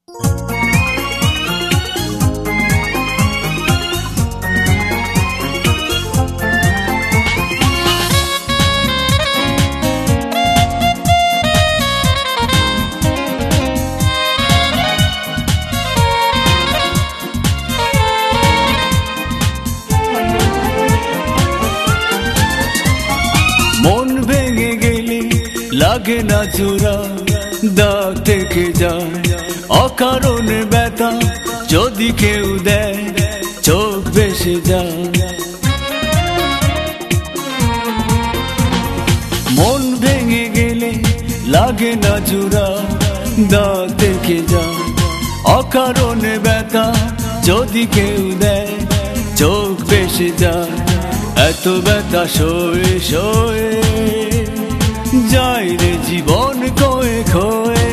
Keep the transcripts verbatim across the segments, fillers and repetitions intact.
মন ভেঙে গেলে লাগে না জোড়া, দাগ থেকে যায় অকারণে ব্যথা, যদি কেউ দেয় চোখ ভেসে যায়। মন ভেঙে গেলে লাগে না জোড়া, দাগ থেকে যায় অকারণে ব্যথা, যদি কেউ দেয় চোখ ভেসে যায়। এত ব্যথা সয়ে সয়ে যায় রে জীবন কয়ে খয়ে,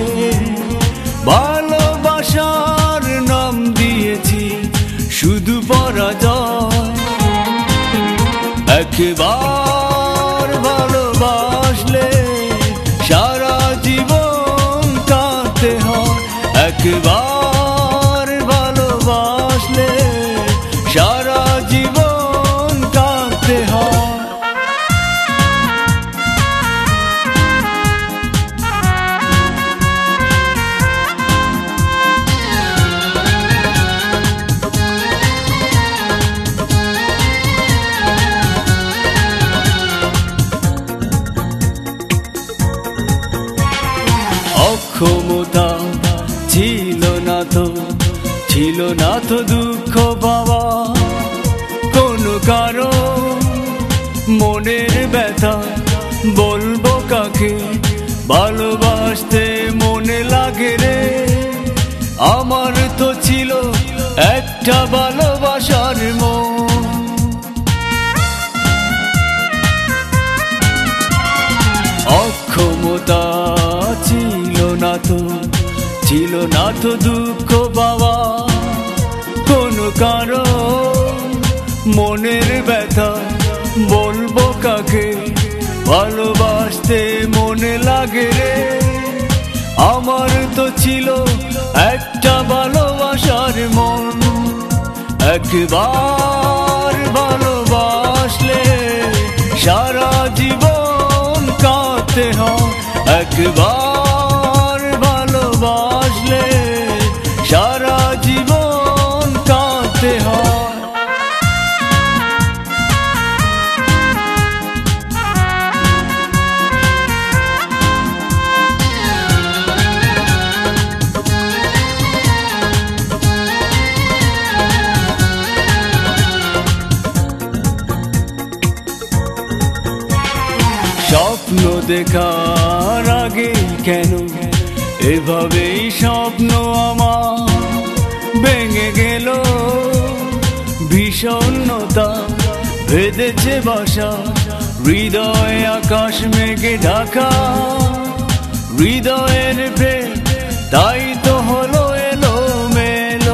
ভালোবাসার নাম দিয়েছি শুধু পরাজয়। একবার ভালোবাসলে সারা জীবন কাঁদতে হয়, একবার ভালোবাসলে সারা জীবন কাঁদতে হয়। অক্ষমতা ছিল না তো, ছিল না তো দুঃখ পাওয়া কোনো কারো, মনের ব্যথা বলবো কাকে, ভালোবাসতে মনে লাগে রে। আমার তো ছিল একটা ভালোবাসার মন, অক্ষমতা ছিল না তো, ছিল না তো দুঃখ পাওয়া কোনো কারো, মনের ব্যথা বলবো কাকে, ভালোবাসতে মনে লাগে রে। আমার তো ছিল একটা ভালোবাসার মন, একবার ভালোবাসলে সারা জীবন কাঁদতে হয়, একবার ভালোবাসলে সারা জীবন কাঁদতে হয়। স্বপ্ন দেখার আগে কেন এভাবেই স্বপ্ন আমার ভেঙে গেল, বিষণ্ণতা বেঁধেছে বাসা, হৃদয় আকাশ মেঘে ঢাকা, হৃদয়ের প্রেম তাই তো হলো এলো মেলো।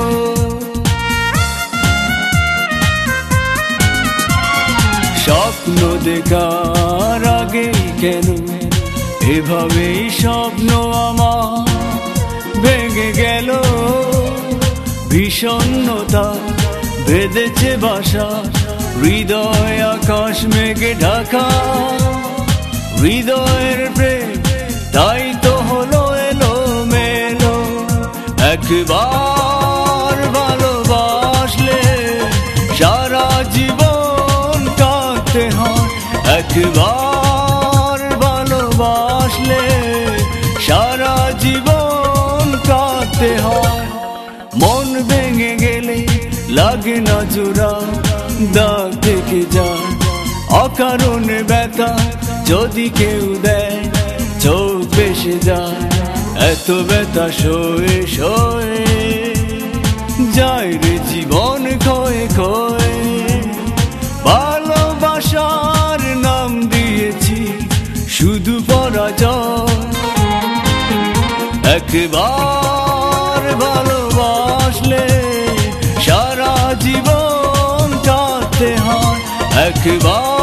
স্বপ্ন দেখার আগে কেন এভাবেই স্বপ্ন আমার ভেঙে গেল, বিষণ্ণতা বেঁধেছে বাসা, হৃদয় আকাশ মেঘে ঢাকা, হৃদয়ের প্রেম তাই তো হলো এলো মেলো। একবার ভালোবাসলে সারা জীবন কাঁদতে হয়, একবার ভালোবাসলে সারা জীবন কাঁদতে হয়। মন ভেঙে গেলে লাগে না জোড়া, দাগ থেকে যায় অকারণে ব্যথা, যদি কেউ দেয় চোখ ভেসে যায়। এত ব্যথা সয়ে সয়ে যায় রে জীবন ক্ষয়ে ক্ষয়ে, ভালোবাসার নাম দিয়েছি শুধু পরাজয়। একবার ভালোবাসলে সারা জীবন কাঁদতে হয়, একবার